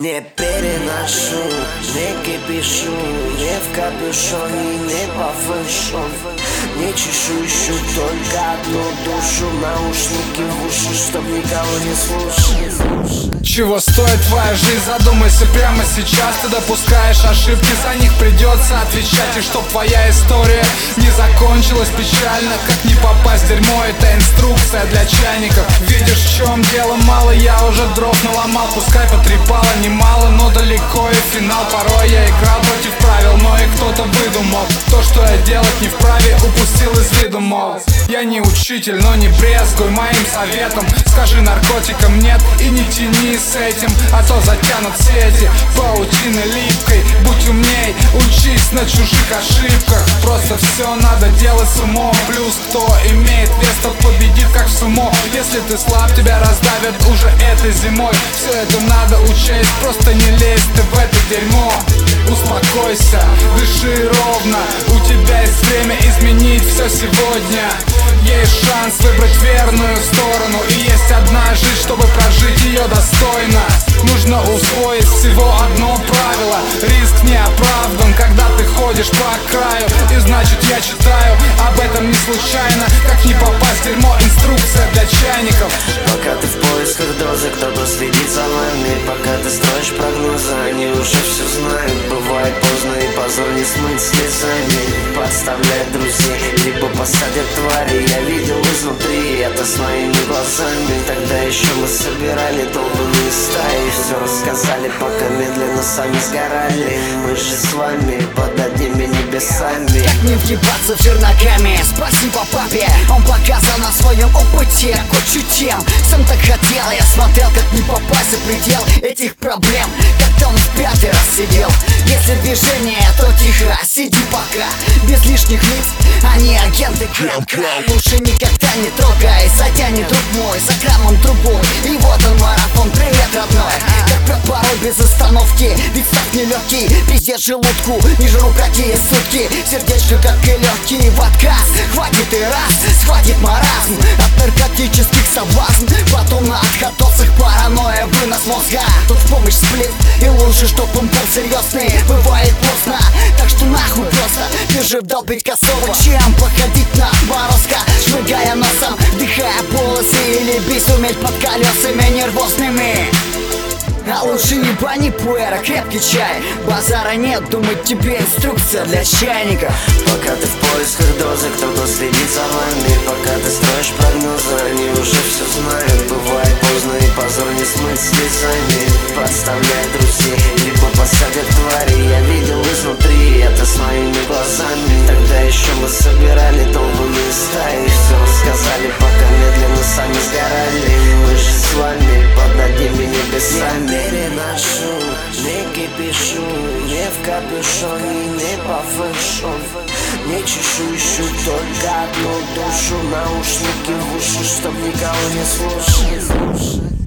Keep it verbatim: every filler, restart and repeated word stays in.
Не переношу, не кипишу, не в капюшоне, не по фэншон. Не чешу, ищу только одну душу, наушники в уши, чтоб никого не слушать. Чего стоит твоя жизнь, задумайся прямо сейчас. Ты допускаешь ошибки, за них придется отвечать. И чтоб твоя история не закончилась печально, как не попасть в дерьмо, это инструкция для чайников. Видишь, в чем дело, мало я уже дров наломал. Пускай потрепало немало, но далеко и финал. Порой я играл против правил, но и кто-то выдумал то, что я делать не вправе, упустил из виду, мол. Я не учитель, но не брезгуй моим советом. Скажи наркотикам нет и не тяни с этим, а то затянут сети паутины липкой. Будь умней, учись на чужих ошибках. Просто все надо делать с умом. Плюс кто имеет вес, тот победит как в сумо. Если ты слаб, тебя раздавят уже этой зимой. Все это надо учесть, просто не лезь ты в это дерьмо. Успокойся, дыши ровно. У тебя есть время изменить все сегодня. Есть шанс выбрать верную сторону. И есть одна жизнь, чтобы прожить ее достойно. Нужно усвоить всего одно правило: риск не оправдан, когда ты ходишь по краю. И значит я читаю об этом не случайно. Как не попасть в дерьмо, инструкция для чайников. Пока ты в поисках дозы, кто-то следит за вами. Пока ты строишь прогнозы, они уже все знают. Бывает поздно и позор не смыть слезами. Подставляют друзей, либо посадят твари. Я видел изнутри это своими глазами. Тогда еще мы собирали долбанные стаи. Все рассказали, пока медленно сами сгорали. Мы же с вами под одними небесами. Как не въебаться в чернокаме, спасибо папе. Он показал на своем опыте кучу тем. Сам так хотел, я смотрел, как не попасть за предел этих проблем. Когда он в пятый раз сидел. Если движение, то тихо, сиди пока. Без лишних лиц, они агенты крамка. Лучше никогда не трогай, затянет друг мой за крамом трубой. И вот он марафон, привет, родной. Как порой без остановки, ведь став нелегкий. Пиздец желудку, не жру какие сутки. Сердечко, как и легкий в отказ. Хватит и раз, схватит маразм от наркотических соблазн. Потом на отходосах паранойя, вынос мозга. Тут в помощь сплит, и лучше, чтоб он был серьезный. Бывает поздно, так что нахуй просто бежи вдолбить косово. Чем походить на отморозка, шмыгая носом, вдыхая полосы. Или безуметь под колесами нервозными. А лучше не бани пуэра, крепкий чай. Базара нет, думать тебе инструкция для чайника. Пока ты в поисках дозы, кто-то следит за вами. Пока ты строишь прогнозы, они уже все знают. Бывает поздно и позор не смыть слезами. Подставляют друзей, либо посадят твари. Я видел изнутри это своими глазами. Тогда еще мы собирали долбанные стаи. Все рассказали, пока медленно сами сгорали. Мы же с вами под одними небесами. Не переношу, не кипишу, не в капюшоне, не по фэншон. Не чешу, ищу только одну душу, наушники в уши, чтоб никого не слушать.